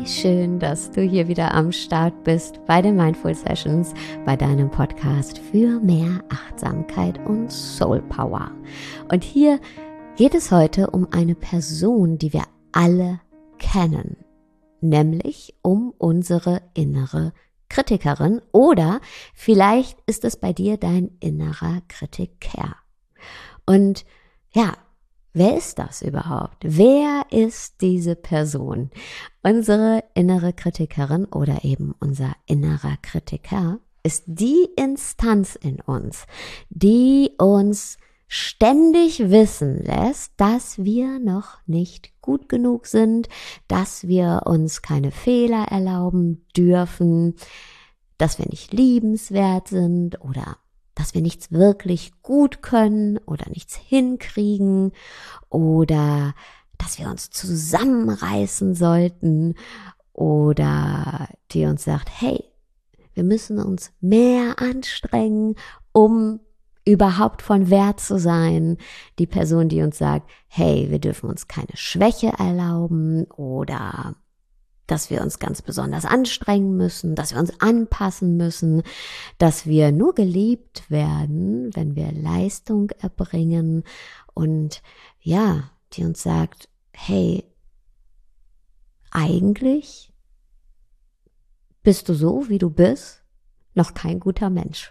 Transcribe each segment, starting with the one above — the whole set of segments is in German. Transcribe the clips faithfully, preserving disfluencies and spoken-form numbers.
Wie schön, dass du hier wieder am Start bist bei den Mindful Sessions, bei deinem Podcast für mehr Achtsamkeit und Soul Power. Und hier geht es heute um eine Person, die wir alle kennen, nämlich um unsere innere Kritikerin, oder vielleicht ist es bei dir dein innerer Kritiker. Und ja, wer ist das überhaupt? Wer ist diese Person? Unsere innere Kritikerin oder eben unser innerer Kritiker ist die Instanz in uns, die uns ständig wissen lässt, dass wir noch nicht gut genug sind, dass wir uns keine Fehler erlauben dürfen, dass wir nicht liebenswert sind oder dass wir nichts wirklich gut können oder nichts hinkriegen oder dass wir uns zusammenreißen sollten oder die uns sagt, hey, wir müssen uns mehr anstrengen, um überhaupt von Wert zu sein. Die Person, die uns sagt, hey, wir dürfen uns keine Schwäche erlauben oder dass wir uns ganz besonders anstrengen müssen, dass wir uns anpassen müssen, dass wir nur geliebt werden, wenn wir Leistung erbringen und ja, die uns sagt, hey, eigentlich bist du so, wie du bist, noch kein guter Mensch.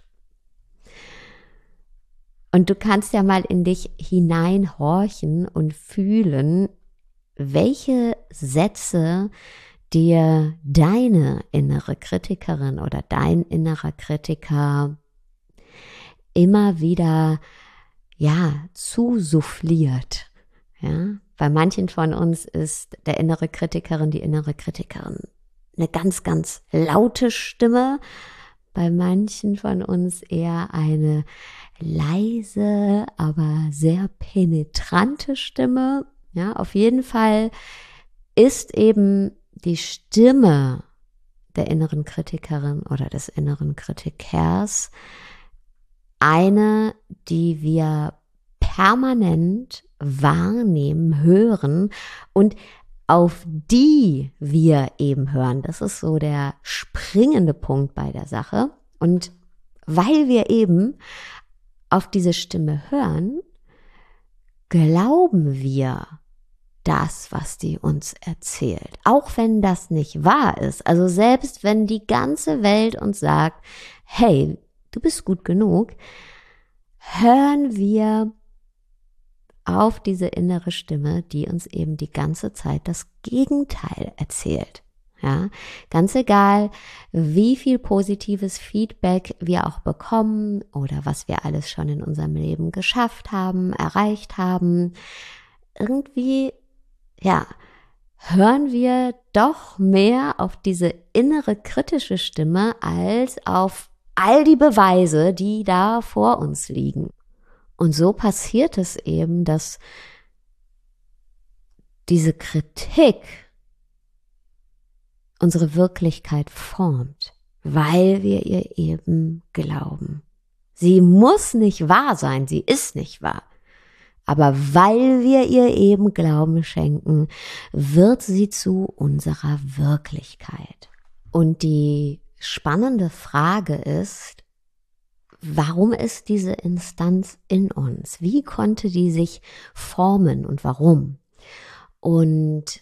Und du kannst ja mal in dich hineinhorchen und fühlen, welche Sätze dir deine innere Kritikerin oder dein innerer Kritiker immer wieder, ja, zusuffliert. Ja, bei manchen von uns ist der innere Kritikerin, die innere Kritikerin eine ganz, ganz laute Stimme. Bei manchen von uns eher eine leise, aber sehr penetrante Stimme. Ja, auf jeden Fall ist eben die Stimme der inneren Kritikerin oder des inneren Kritikers eine, die wir permanent wahrnehmen, hören und auf die wir eben hören. Das ist so der springende Punkt bei der Sache. Und weil wir eben auf diese Stimme hören, glauben wir das, was die uns erzählt. Auch wenn das nicht wahr ist. Also selbst wenn die ganze Welt uns sagt, hey, du bist gut genug, hören wir auf diese innere Stimme, die uns eben die ganze Zeit das Gegenteil erzählt. Ja, ganz egal, wie viel positives Feedback wir auch bekommen oder was wir alles schon in unserem Leben geschafft haben, erreicht haben, irgendwie, ja, hören wir doch mehr auf diese innere kritische Stimme als auf all die Beweise, die da vor uns liegen. Und so passiert es eben, dass diese Kritik unsere Wirklichkeit formt, weil wir ihr eben glauben. Sie muss nicht wahr sein, sie ist nicht wahr. Aber weil wir ihr eben Glauben schenken, wird sie zu unserer Wirklichkeit. Und die spannende Frage ist, warum ist diese Instanz in uns? Wie konnte die sich formen und warum? Und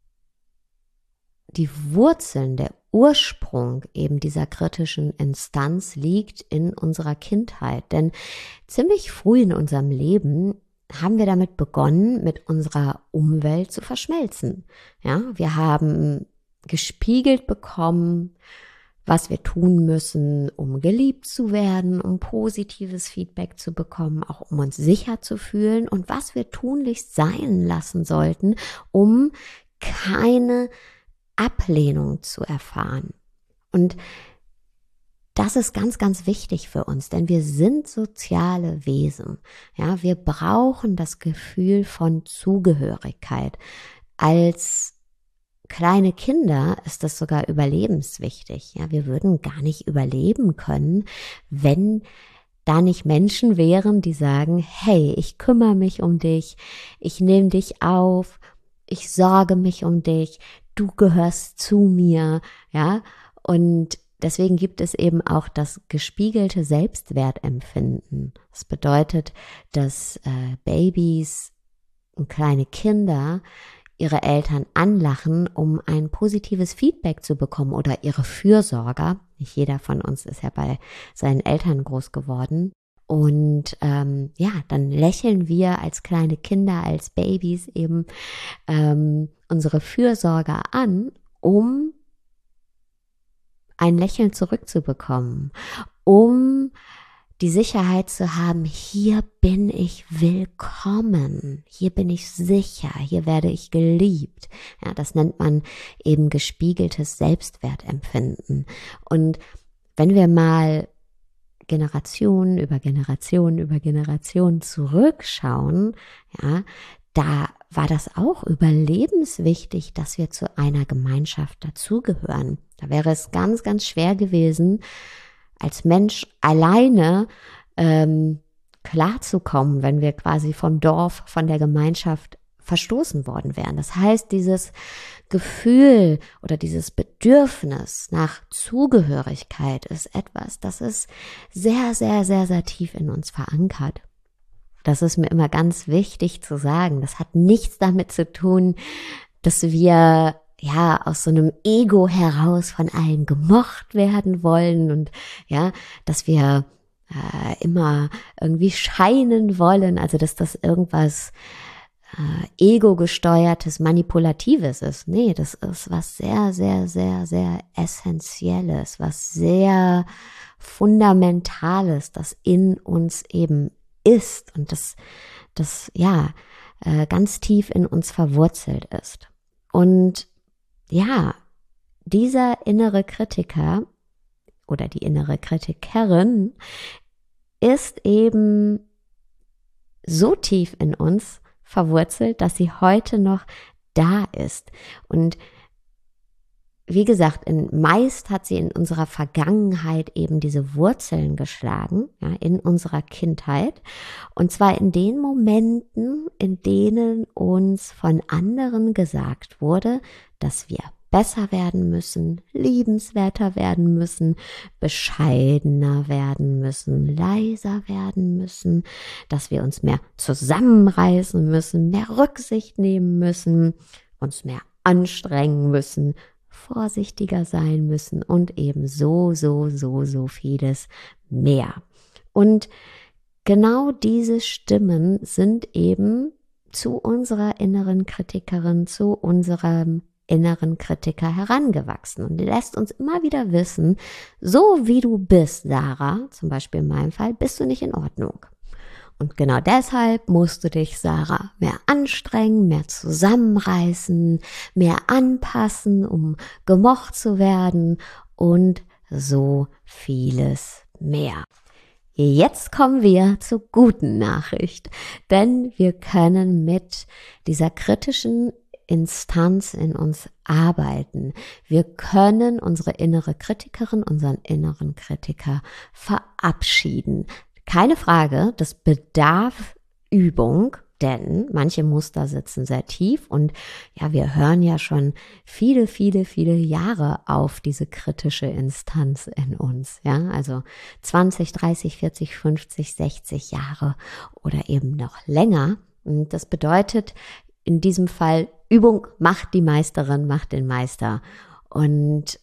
die Wurzeln, der Ursprung eben dieser kritischen Instanz liegt in unserer Kindheit. Denn ziemlich früh in unserem Leben haben wir damit begonnen, mit unserer Umwelt zu verschmelzen. Ja, wir haben gespiegelt bekommen, was wir tun müssen, um geliebt zu werden, um positives Feedback zu bekommen, auch um uns sicher zu fühlen und was wir tunlichst sein lassen sollten, um keine Ablehnung zu erfahren. Und das ist ganz, ganz wichtig für uns, denn wir sind soziale Wesen. Ja, wir brauchen das Gefühl von Zugehörigkeit. Als kleine Kinder ist das sogar überlebenswichtig. Ja, wir würden gar nicht überleben können, wenn da nicht Menschen wären, die sagen, hey, ich kümmere mich um dich, ich nehme dich auf, ich sorge mich um dich, du gehörst zu mir, ja, und deswegen gibt es eben auch das gespiegelte Selbstwertempfinden. Das bedeutet, dass äh, Babys und kleine Kinder ihre Eltern anlachen, um ein positives Feedback zu bekommen oder ihre Fürsorger. Nicht jeder von uns ist ja bei seinen Eltern groß geworden. Und ähm, ja, dann lächeln wir als kleine Kinder, als Babys eben ähm, unsere Fürsorger an, um ein Lächeln zurückzubekommen, um die Sicherheit zu haben, hier bin ich willkommen, hier bin ich sicher, hier werde ich geliebt. Ja, das nennt man eben gespiegeltes Selbstwertempfinden. Und wenn wir mal Generationen über Generationen über Generationen zurückschauen, ja, da war das auch überlebenswichtig, dass wir zu einer Gemeinschaft dazugehören. Da wäre es ganz, ganz schwer gewesen, als Mensch alleine ähm, klarzukommen, wenn wir quasi vom Dorf, von der Gemeinschaft verstoßen worden wären. Das heißt, dieses Gefühl oder dieses Bedürfnis nach Zugehörigkeit ist etwas, das ist sehr, sehr, sehr, sehr tief in uns verankert. Das ist mir immer ganz wichtig zu sagen. Das hat nichts damit zu tun, dass wir ja aus so einem Ego heraus von allen gemocht werden wollen und ja, dass wir äh, immer irgendwie scheinen wollen, also dass das irgendwas äh, ego-gesteuertes, manipulatives ist. Nee, das ist was sehr, sehr, sehr, sehr Essentielles, was sehr Fundamentales, das in uns eben ist und das, das ja äh, ganz tief in uns verwurzelt ist. Und ja, dieser innere Kritiker oder die innere Kritikerin ist eben so tief in uns verwurzelt, dass sie heute noch da ist. Und wie gesagt, in, meist hat sie in unserer Vergangenheit eben diese Wurzeln geschlagen, ja, in unserer Kindheit. Und zwar in den Momenten, in denen uns von anderen gesagt wurde, dass wir besser werden müssen, liebenswerter werden müssen, bescheidener werden müssen, leiser werden müssen, dass wir uns mehr zusammenreißen müssen, mehr Rücksicht nehmen müssen, uns mehr anstrengen müssen, vorsichtiger sein müssen und eben so, so, so, so vieles mehr. Und genau diese Stimmen sind eben zu unserer inneren Kritikerin, zu unserem inneren Kritiker herangewachsen. Und die lässt uns immer wieder wissen, so wie du bist, Sarah, zum Beispiel in meinem Fall, bist du nicht in Ordnung. Und genau deshalb musst du dich, Sarah, mehr anstrengen, mehr zusammenreißen, mehr anpassen, um gemocht zu werden und so vieles mehr. Jetzt kommen wir zur guten Nachricht, denn wir können mit dieser kritischen Instanz in uns arbeiten. Wir können unsere innere Kritikerin, unseren inneren Kritiker verabschieden. Keine Frage, das bedarf Übung, denn manche Muster sitzen sehr tief und ja, wir hören ja schon viele, viele, viele Jahre auf diese kritische Instanz in uns, ja, also zwanzig, dreißig, vierzig, fünfzig, sechzig Jahre oder eben noch länger. Und das bedeutet in diesem Fall, Übung macht die Meisterin, macht den Meister. Und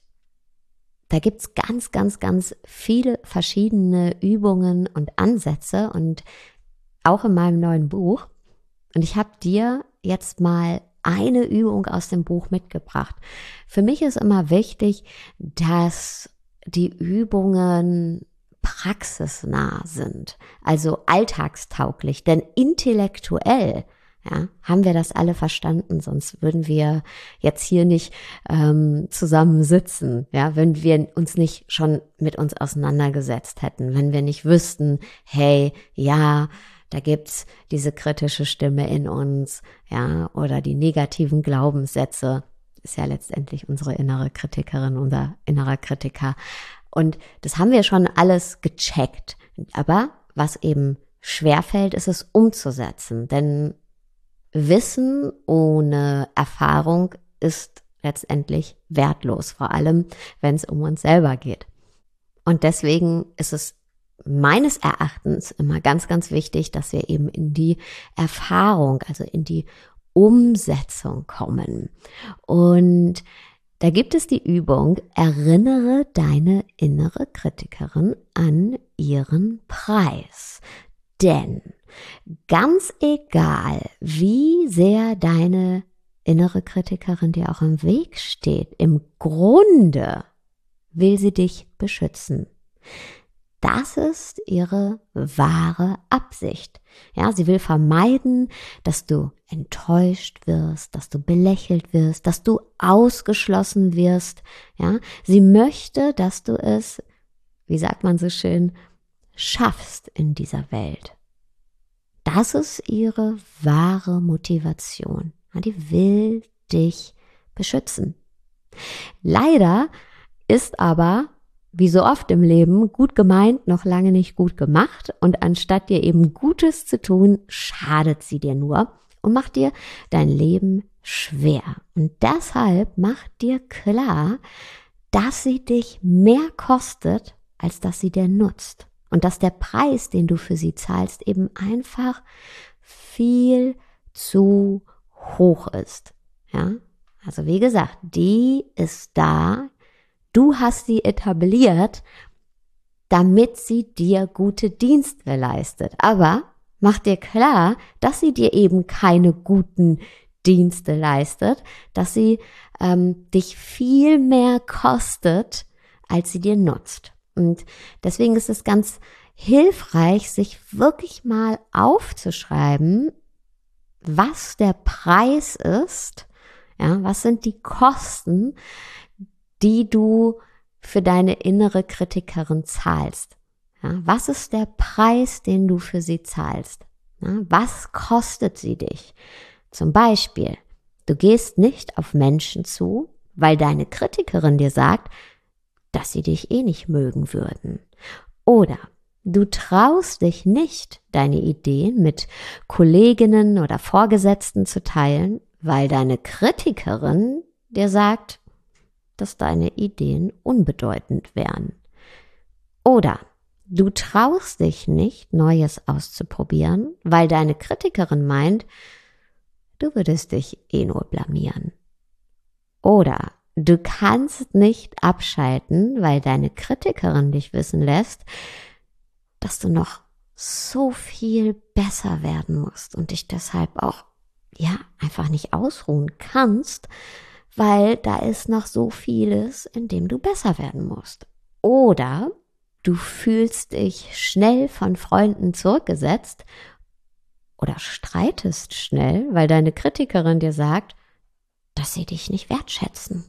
da gibt's ganz, ganz, ganz viele verschiedene Übungen und Ansätze und auch in meinem neuen Buch. Und ich habe dir jetzt mal eine Übung aus dem Buch mitgebracht. Für mich ist immer wichtig, dass die Übungen praxisnah sind, also alltagstauglich, denn intellektuell ja, haben wir das alle verstanden, sonst würden wir jetzt hier nicht ähm, zusammen sitzen, ja, wenn wir uns nicht schon mit uns auseinandergesetzt hätten, wenn wir nicht wüssten, hey, ja, da gibt's diese kritische Stimme in uns, ja, oder die negativen Glaubenssätze, ist ja letztendlich unsere innere Kritikerin, unser innerer Kritiker. Und das haben wir schon alles gecheckt. Aber was eben schwerfällt, ist es umzusetzen, denn Wissen ohne Erfahrung ist letztendlich wertlos, vor allem wenn es um uns selber geht. Und deswegen ist es meines Erachtens immer ganz, ganz wichtig, dass wir eben in die Erfahrung, also in die Umsetzung kommen. Und da gibt es die Übung, erinnere deine innere Kritikerin an ihren Preis. Denn ganz egal, wie sehr deine innere Kritikerin dir auch im Weg steht, im Grunde will sie dich beschützen. Das ist ihre wahre Absicht. Ja, sie will vermeiden, dass du enttäuscht wirst, dass du belächelt wirst, dass du ausgeschlossen wirst. Ja, sie möchte, dass du es, wie sagt man so schön, schaffst in dieser Welt. Das ist ihre wahre Motivation. Ja, die will dich beschützen. Leider ist aber, wie so oft im Leben, gut gemeint, noch lange nicht gut gemacht, und anstatt dir eben Gutes zu tun, schadet sie dir nur und macht dir dein Leben schwer. Und deshalb macht dir klar, dass sie dich mehr kostet, als dass sie dir nutzt. Und dass der Preis, den du für sie zahlst, eben einfach viel zu hoch ist. Ja? Also wie gesagt, die ist da. Du hast sie etabliert, damit sie dir gute Dienste leistet. Aber mach dir klar, dass sie dir eben keine guten Dienste leistet, dass sie ähm, dich viel mehr kostet, als sie dir nutzt. Und deswegen ist es ganz hilfreich, sich wirklich mal aufzuschreiben, was der Preis ist, ja, was sind die Kosten, die du für deine innere Kritikerin zahlst. Ja, was ist der Preis, den du für sie zahlst? Ja, was kostet sie dich? Zum Beispiel, du gehst nicht auf Menschen zu, weil deine Kritikerin dir sagt, dass sie dich eh nicht mögen würden. Oder du traust dich nicht, deine Ideen mit Kolleginnen oder Vorgesetzten zu teilen, weil deine Kritikerin dir sagt, dass deine Ideen unbedeutend wären. Oder du traust dich nicht, Neues auszuprobieren, weil deine Kritikerin meint, du würdest dich eh nur blamieren. Oder du kannst nicht abschalten, weil deine Kritikerin dich wissen lässt, dass du noch so viel besser werden musst und dich deshalb auch, ja, einfach nicht ausruhen kannst, weil da ist noch so vieles, in dem du besser werden musst. Oder du fühlst dich schnell von Freunden zurückgesetzt oder streitest schnell, weil deine Kritikerin dir sagt, dass sie dich nicht wertschätzen.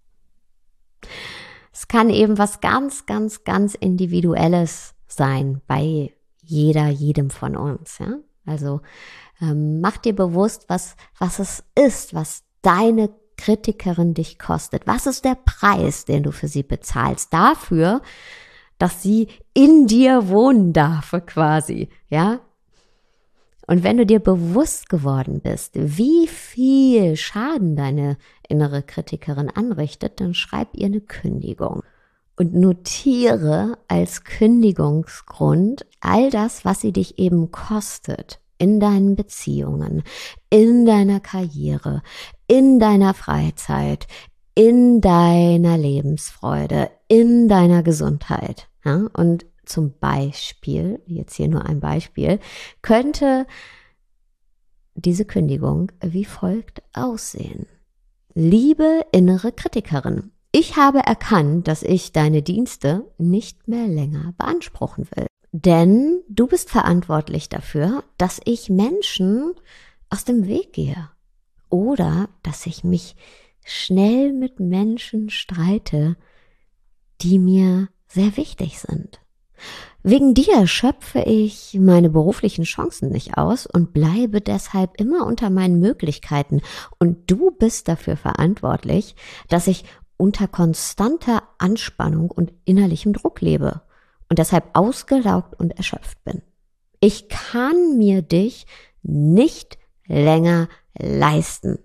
Es kann eben was ganz, ganz, ganz Individuelles sein bei jeder, jedem von uns. Ja? Also ähm, mach dir bewusst, was, was es ist, was deine Kritikerin dich kostet. Was ist der Preis, den du für sie bezahlst? Dafür, dass sie in dir wohnen darf, quasi, ja? Und wenn du dir bewusst geworden bist, wie viel Schaden deine innere Kritikerin anrichtet, dann schreib ihr eine Kündigung und notiere als Kündigungsgrund all das, was sie dich eben kostet. In deinen Beziehungen, in deiner Karriere, in deiner Freizeit, in deiner Lebensfreude, in deiner Gesundheit. Ja? Und zum Beispiel, jetzt hier nur ein Beispiel, könnte diese Kündigung wie folgt aussehen. Liebe innere Kritikerin, ich habe erkannt, dass ich deine Dienste nicht mehr länger beanspruchen will. Denn du bist verantwortlich dafür, dass ich Menschen aus dem Weg gehe oder dass ich mich schnell mit Menschen streite, die mir sehr wichtig sind. Wegen dir schöpfe ich meine beruflichen Chancen nicht aus und bleibe deshalb immer unter meinen Möglichkeiten. Und du bist dafür verantwortlich, dass ich unter konstanter Anspannung und innerlichem Druck lebe und deshalb ausgelaugt und erschöpft bin. Ich kann mir dich nicht länger leisten.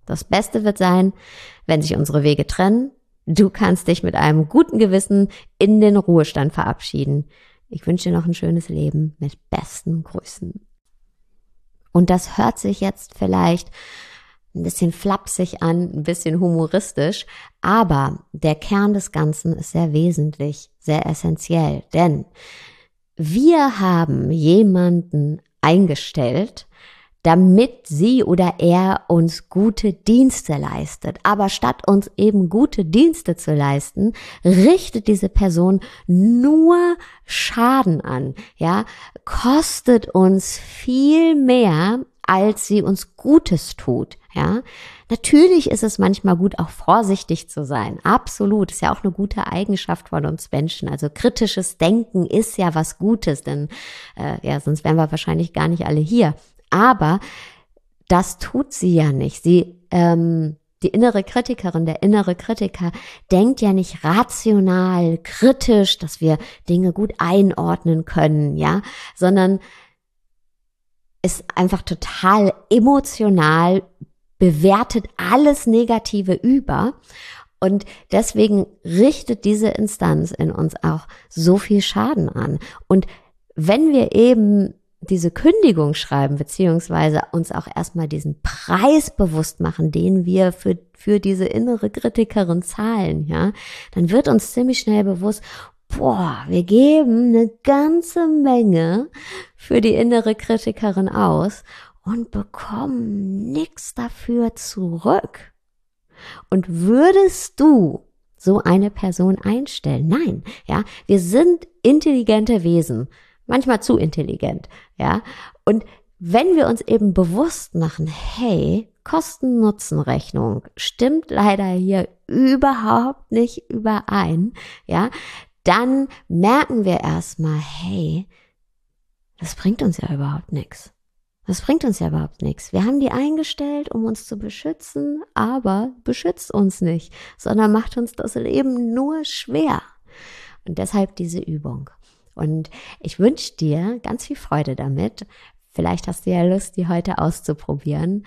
Das Beste wird sein, wenn sich unsere Wege trennen. Du kannst dich mit einem guten Gewissen in den Ruhestand verabschieden. Ich wünsche dir noch ein schönes Leben mit besten Grüßen. Und das hört sich jetzt vielleicht ein bisschen flapsig an, ein bisschen humoristisch, aber der Kern des Ganzen ist sehr wesentlich, sehr essentiell, denn wir haben jemanden eingestellt, damit sie oder er uns gute Dienste leistet. Aber statt uns eben gute Dienste zu leisten, richtet diese Person nur Schaden an, ja, kostet uns viel mehr, als sie uns Gutes tut, ja. Natürlich ist es manchmal gut, auch vorsichtig zu sein. Absolut. Ist ja auch eine gute Eigenschaft von uns Menschen. Also kritisches Denken ist ja was Gutes, denn äh, ja, sonst wären wir wahrscheinlich gar nicht alle hier. Aber das tut sie ja nicht. Sie, ähm, die innere Kritikerin, der innere Kritiker denkt ja nicht rational, kritisch, dass wir Dinge gut einordnen können, ja, sondern ist einfach total emotional, bewertet alles Negative über. Und deswegen richtet diese Instanz in uns auch so viel Schaden an. Und wenn wir eben diese Kündigung schreiben, beziehungsweise uns auch erstmal diesen Preis bewusst machen, den wir für, für diese innere Kritikerin zahlen, ja, dann wird uns ziemlich schnell bewusst, boah, wir geben eine ganze Menge für die innere Kritikerin aus und bekommen nichts dafür zurück. Und würdest du so eine Person einstellen? Nein, ja, wir sind intelligente Wesen. Manchmal zu intelligent, ja. Und wenn wir uns eben bewusst machen, hey, Kosten-Nutzen-Rechnung stimmt leider hier überhaupt nicht überein, ja, dann merken wir erstmal, hey, das bringt uns ja überhaupt nichts. Das bringt uns ja überhaupt nichts. Wir haben die eingestellt, um uns zu beschützen, aber beschützt uns nicht, sondern macht uns das Leben nur schwer. Und deshalb diese Übung. Und ich wünsche dir ganz viel Freude damit. Vielleicht hast du ja Lust, die heute auszuprobieren.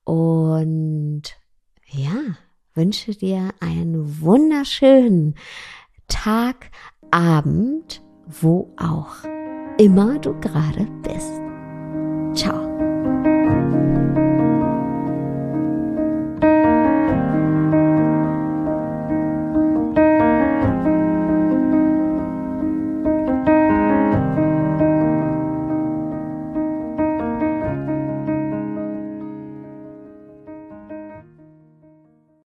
Und ja, wünsche dir einen wunderschönen Tag, Abend, wo auch immer du gerade bist.